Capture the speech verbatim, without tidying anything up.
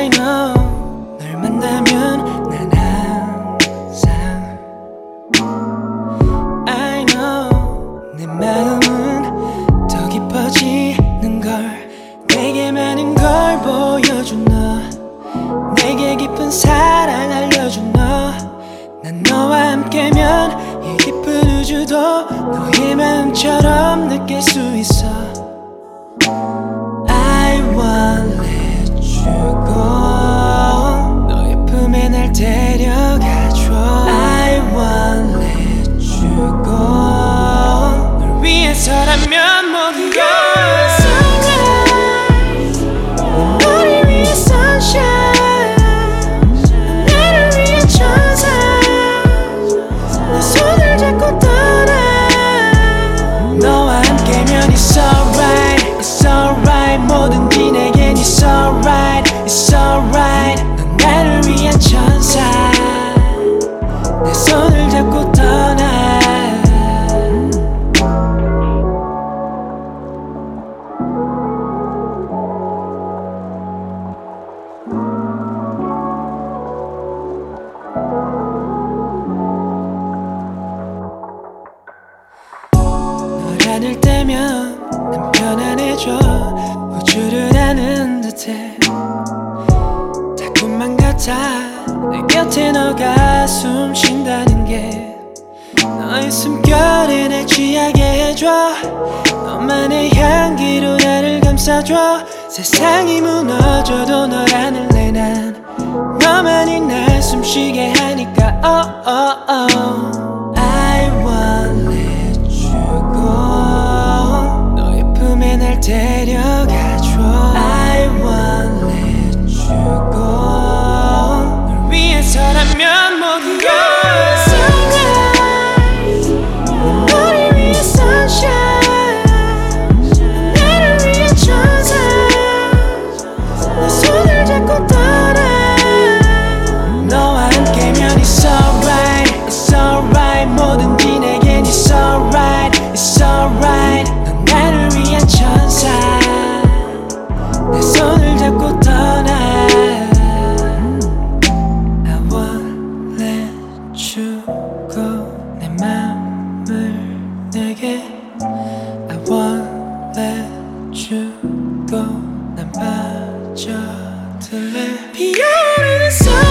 I know 널 만나면 난 항상 I know 내 마음은 더 깊어지는 걸 내게 많은 걸 보여준 너 내게 깊은 사랑 알려준 너 난 너와 함께면 이 깊은 우주도 너의 마음처럼 느낄 수 있어 I won't let you go 너의 품에 날 데려가줘 I won't let you go 널 위해서라면 모든 걸 너를 위해 sunshine 나를 위해 천사 내 손을 잡고 떠나 너와 함께면 it's alright it's alright 뭐든지 내겐 it's alright it's alright 넌 나를 위한 천사 내 손을 잡고 떠나 널 안을 때면 난 편안해져 우주를 아는 듯해 다 꿈만 같아 내 곁에 너가 숨쉰다는 게 너의 숨결에 날 취하게 해줘 너만의 향기로 나를 감싸줘 세상이 무너져도 널 안을래 난 너만이 날 숨쉬게 하니까 oh, oh, oh. I won't let you go 너의 품에 날 데려가줘 I won't let you go 널 위해서라면 모든 걸 너를 위해 sunshine 나를 위해 천사 내 손을 잡고 떠나 너와 함께면 it's alright it's alright 뭐든지 내겐 it's alright it's alright 넌 나를 위한 천사 내 손을 잡고 떠나 I won't let you go 내 맘을 내게 I won't let you go 난 빠져들래 비오는 속